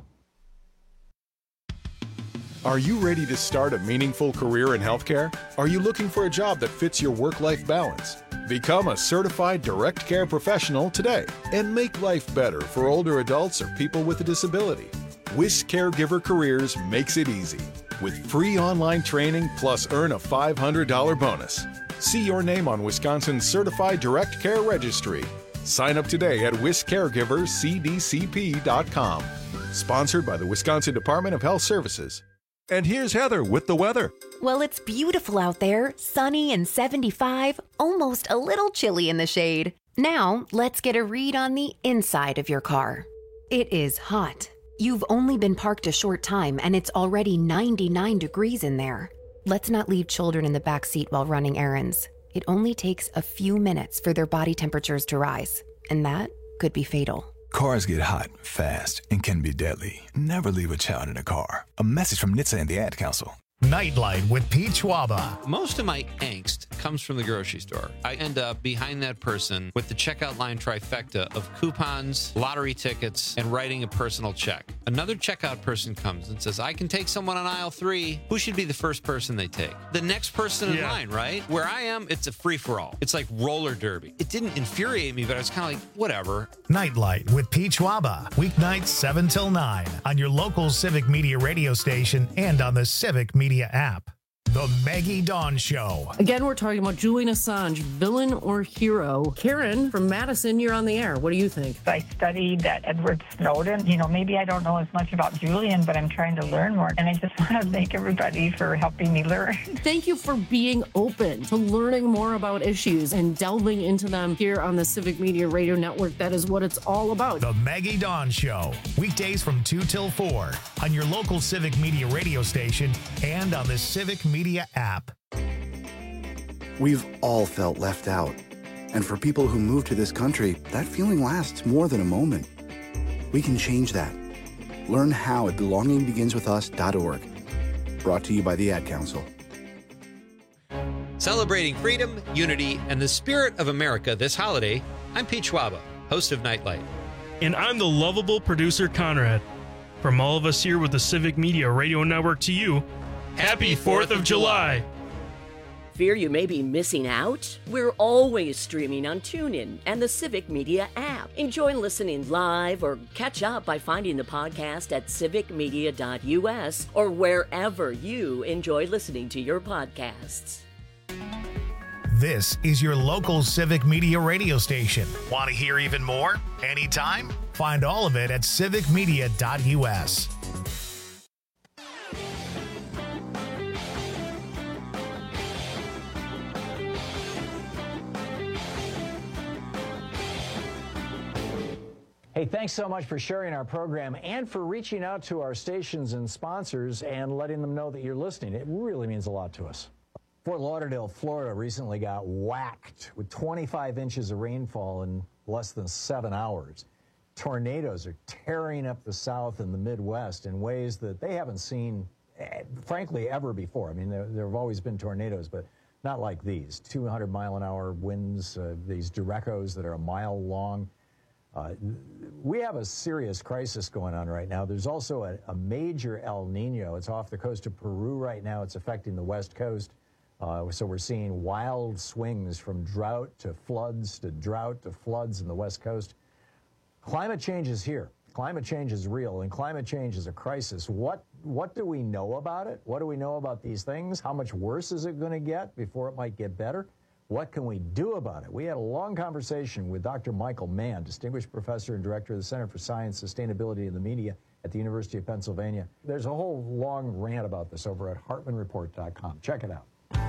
Are you ready to start a meaningful career in healthcare? Are you looking for a job that fits your work-life balance? Become a certified direct care professional today and make life better for older adults or people with a disability. Wisc Caregiver Careers makes it easy with free online training plus earn a five hundred dollars bonus. See your name on Wisconsin's Certified Direct Care Registry. Sign up today at wisc caregiver c d c p dot com. Sponsored by the Wisconsin Department of Health Services. And here's Heather with the weather. Well, it's beautiful out there, sunny and seventy-five, almost a little chilly in the shade. Now, let's get a read on the inside of your car. It is hot. You've only been parked a short time and it's already ninety-nine degrees in there. Let's not leave children in the back seat while running errands. It only takes a few minutes for their body temperatures to rise, and that could be fatal. Cars get hot, fast, and can be deadly. Never leave a child in a car. A message from N H T S A and the Ad Council. Nightlight with Pete Schwaba. Most of my angst comes from the grocery store. I end up behind that person with the checkout line trifecta of coupons, lottery tickets, and writing a personal check. Another checkout person comes and says, I can take someone on aisle three. Who should be the first person they take? The next person in Yeah. line, right? Where I am, it's a free-for-all. It's like roller derby. It didn't infuriate me, but I was kind of like, whatever. Nightlight with Pete Schwaba. Weeknights seven till nine on your local Civic Media radio station and on the Civic Media app. The Maggie Dawn Show. Again, we're talking about Julian Assange, villain or hero. Karen from Madison, you're on the air. What do you think? I studied that Edward Snowden. You know, maybe I don't know as much about Julian, but I'm trying to learn more. And I just want to thank everybody for helping me learn. Thank you for being open to learning more about issues and delving into them here on the Civic Media Radio Network. That is what it's all about. The Maggie Dawn Show. Weekdays from two till four on your local Civic Media radio station and on the Civic Media app. We've all felt left out. And for people who move to this country, that feeling lasts more than a moment. We can change that. Learn how at belonging begins with us dot org. Brought to you by the Ad Council. Celebrating freedom, unity, and the spirit of America this holiday, I'm Pete Schwaba, host of Nightlight. And I'm the lovable producer, Conrad. From all of us here with the Civic Media Radio Network to you, Happy fourth of July! Fear you may be missing out? We're always streaming on TuneIn and the Civic Media app. Enjoy listening live or catch up by finding the podcast at civic media dot u s or wherever you enjoy listening to your podcasts. This is your local Civic Media radio station. Want to hear even more? Anytime? Find all of it at civic media dot u s. Hey, thanks so much for sharing our program and for reaching out to our stations and sponsors and letting them know that you're listening. It really means a lot to us. Fort Lauderdale, Florida recently got whacked with twenty-five inches of rainfall in less than seven hours. Tornadoes are tearing up the South and the Midwest in ways that they haven't seen, eh, frankly, ever before. I mean, there, there have always been tornadoes, but not like these. two hundred mile an hour winds, uh, these derecos that are a mile long. Uh, we have a serious crisis going on right now. There's also a, a major El Nino. It's off the coast of Peru right now. It's affecting the West Coast. Uh, so we're seeing wild swings from drought to floods to drought to floods in the West Coast. Climate change is here. Climate change is real, and climate change is a crisis. What, what do we know about it? What do we know about these things? How much worse is it going to get before it might get better? What can we do about it? We had a long conversation with Doctor Michael Mann, Distinguished Professor and Director of the Center for Science, Sustainability, and the Media at the University of Pennsylvania. There's a whole long rant about this over at hartman report dot com. Check it out.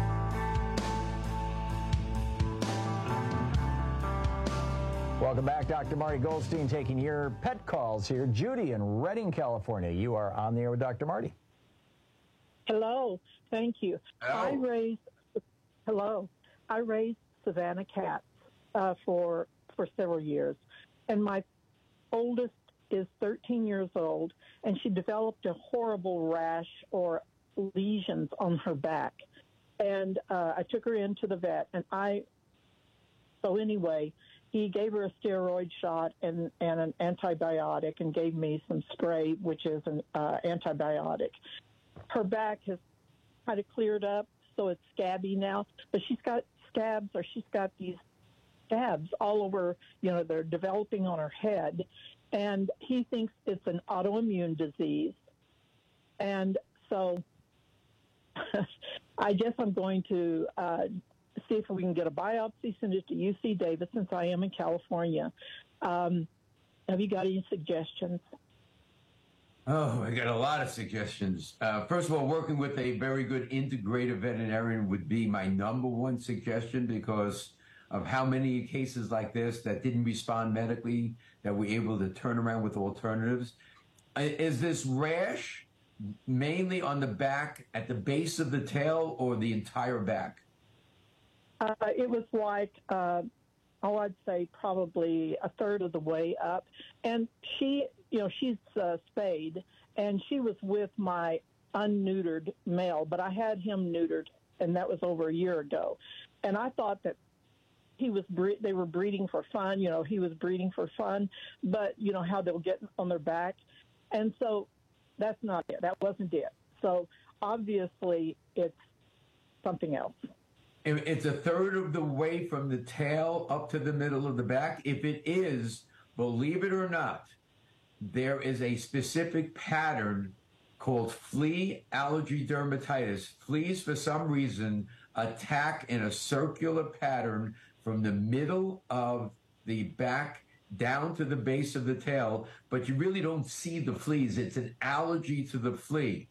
Welcome back. Doctor Marty Goldstein taking your pet calls here. Judy in Redding, California. You are on the air with Doctor Marty. Hello. Thank you. Hello. I raised, hello. I raised Savannah cats uh, for for several years, and my oldest is thirteen years old, and she developed a horrible rash or lesions on her back, and uh, I took her into the vet, and I. So anyway, he gave her a steroid shot and and an antibiotic, and gave me some spray, which is an uh, antibiotic. Her back has kind of cleared up, so it's scabby now, but she's got scabs, or she's got these scabs all over, you know, they're developing on her head, and he thinks it's an autoimmune disease. And so I guess I'm going to uh, see if we can get a biopsy, send it to U C Davis, since I am in California. Um, have you got any suggestions? Oh, I got a lot of suggestions. Uh, first of all, working with a very good integrative veterinarian would be my number one suggestion, because of how many cases like this that didn't respond medically that we're able to turn around with alternatives. Is this rash mainly on the back at the base of the tail or the entire back? Uh, it was like, uh, oh, I'd say probably a third of the way up. And she, you know, she's uh, spayed, and she was with my unneutered male, but I had him neutered, and that was over a year ago. And I thought that he was bre- they were breeding for fun. You know, he was breeding for fun, but you know how they'll get on their back. And so that's not it. That wasn't it. So obviously it's something else. It's a third of the way from the tail up to the middle of the back. If it is, believe it or not, there is a specific pattern called flea allergy dermatitis. Fleas, for some reason, attack in a circular pattern from the middle of the back down to the base of the tail, but you really don't see the fleas. It's an allergy to the flea.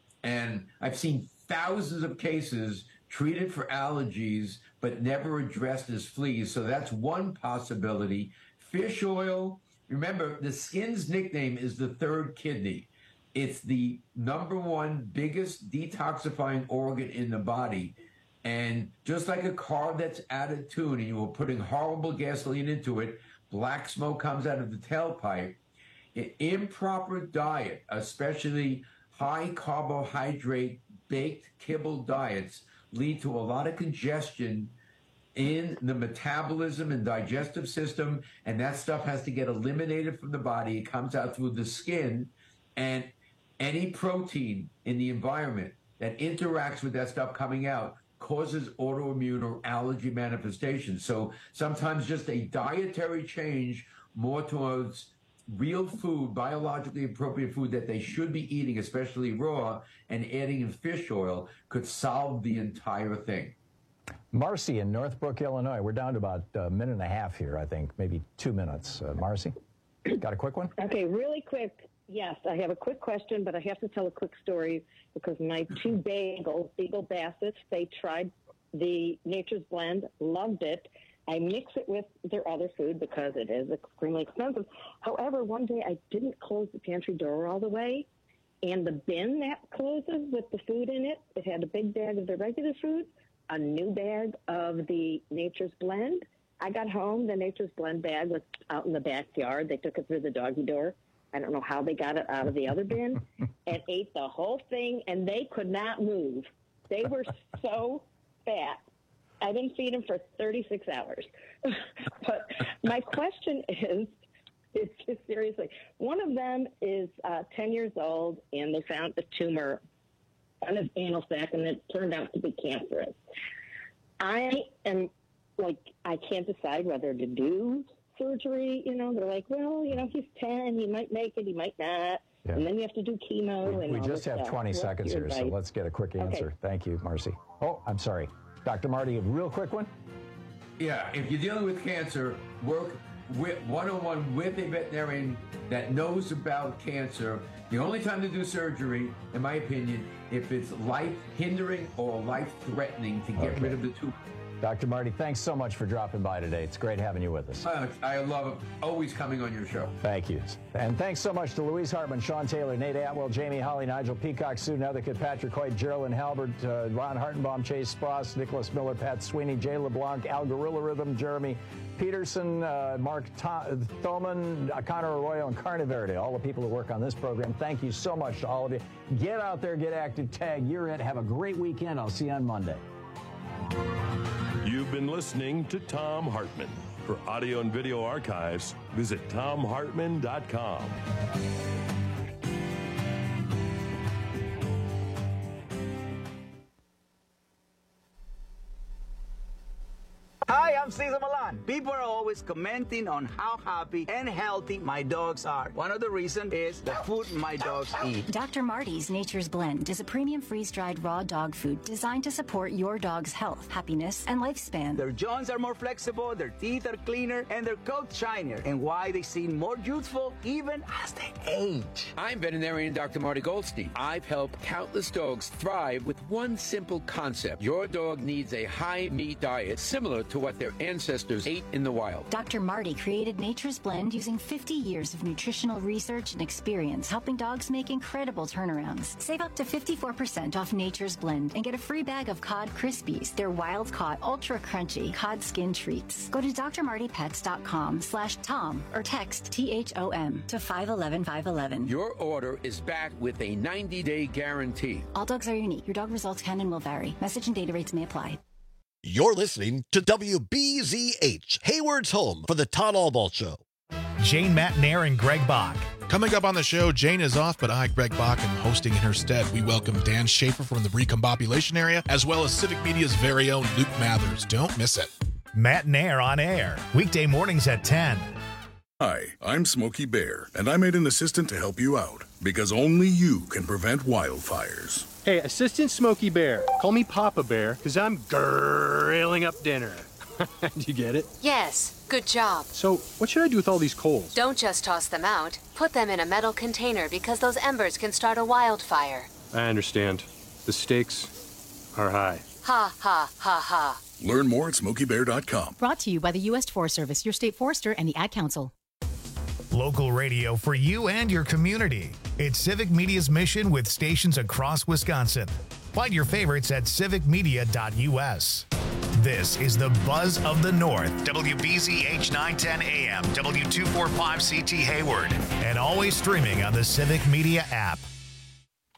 And I've seen thousands of cases treated for allergies, but never addressed as fleas. So that's one possibility. Fish oil, remember, the skin's nickname is the third kidney. It's the number one biggest detoxifying organ in the body. And just like a car that's out of tune and you were putting horrible gasoline into it, black smoke comes out of the tailpipe. An improper diet, especially high carbohydrate baked kibble diets, lead to a lot of congestion in the metabolism and digestive system, and that stuff has to get eliminated from the body. It comes out through the skin, and any protein in the environment that interacts with that stuff coming out causes autoimmune or allergy manifestations. So sometimes just a dietary change more towards real food, biologically appropriate food that they should be eating, especially raw, and adding in fish oil could solve the entire thing. Marcy in Northbrook, Illinois. We're down to about a minute and a half here, I think, maybe two minutes. Uh, Marcy, got a quick one? Okay, really quick. Yes, I have a quick question, but I have to tell a quick story because my two bagels, Beagle Bassets, they tried the Nature's Blend, loved it. I mix it with their other food because it is extremely expensive. However, one day I didn't close the pantry door all the way, and the bin that closes with the food in it, it had a big bag of the regular food, a new bag of the Nature's Blend. I got home, the Nature's Blend bag was out in the backyard. They took it through the doggy door. I don't know how they got it out of the other bin, and ate the whole thing, and they could not move. They were so fat. I didn't feed them for thirty-six hours. But my question is, is just seriously, one of them is uh, ten years old, and they found a tumor on his anal sac, and it turned out to be cancerous. I am, like, I can't decide whether to do surgery. You know, they're like, well, you know, he's ten, he might make it, he might not. Yeah. And then you have to do chemo. We, and we all just this have stuff. twenty What's seconds here, advice? so let's get a quick answer. Okay. Thank you, Marcy. Oh, I'm sorry. Doctor Marty, a real quick one? Yeah, if you're dealing with cancer, work with, one-on-one with a veterinarian that knows about cancer. The only time to do surgery, in my opinion, if it's life-hindering or life-threatening to get Okay. rid of the tumor. Doctor Marty, thanks so much for dropping by today. It's great having you with us. Uh, I love always coming on your show. Thank you. And thanks so much to Louise Hartman, Sean Taylor, Nate Atwell, Jamie Holly, Nigel Peacock, Sue Nethercutt, Patrick Hoyt, Geraldine Halbert, uh, Ron Hartenbaum, Chase Spross, Nicholas Miller, Pat Sweeney, Jay LeBlanc, Al Gorilla Rhythm, Jeremy Peterson, uh, Mark Th- Thoman, uh, Connor Arroyo, and Carna Verde, all the people who work on this program. Thank you so much to all of you. Get out there, get active, tag, you're it. Have a great weekend. I'll see you on Monday. You've been listening to Thom Hartmann. For audio and video archives, visit thom hartmann dot com. Hi, I'm Cesar Milan. People are always commenting on how happy and healthy my dogs are. One of the reasons is the food my dogs eat. Doctor Marty's Nature's Blend is a premium freeze-dried raw dog food designed to support your dog's health, happiness, and lifespan. Their joints are more flexible, their teeth are cleaner, and their coats shinier. And why they seem more youthful even as they age. I'm veterinarian Doctor Marty Goldstein. I've helped countless dogs thrive with one simple concept. Your dog needs a high-meat diet similar to what their ancestors ancestors ate in the wild. Doctor Marty created Nature's Blend using fifty years of nutritional research and experience, helping dogs make incredible turnarounds. Save up to fifty-four percent off Nature's Blend and get a free bag of Cod Krispies, their wild-caught, ultra-crunchy cod skin treats. Go to d r marty pets dot com slash Tom or text T H O M to five one one five one one. Your order is backed with a ninety-day guarantee. All dogs are unique. Your dog results can and will vary. Message and data rates may apply. You're listening to W B Z H, Hayward's home for the Todd Albaugh Show. Jane Matnair and Greg Bach. Coming up on the show, Jane is off, but I, Greg Bach, am hosting in her stead. We welcome Dan Schaefer from the Recombobulation area, as well as Civic Media's very own Luke Mathers. Don't miss it. Matnair on air, weekday mornings at ten. Hi, I'm Smokey Bear, and I made an assistant to help you out, because only you can prevent wildfires. Hey, Assistant Smokey Bear, call me Papa Bear, because I'm grilling up dinner. Do you get it? Yes, good job. So, what should I do with all these coals? Don't just toss them out. Put them in a metal container because those embers can start a wildfire. I understand. The stakes are high. Ha, ha, ha, ha. Learn more at smokey bear dot com. Brought to you by the U S Forest Service, your state forester, and the Ad Council. Local radio for you and your community. It's Civic Media's mission with stations across Wisconsin. Find your favorites at civic media dot U S. This is the Buzz of the North, W B Z H nine ten A M, W two forty-five C T Hayward, and always streaming on the Civic Media app.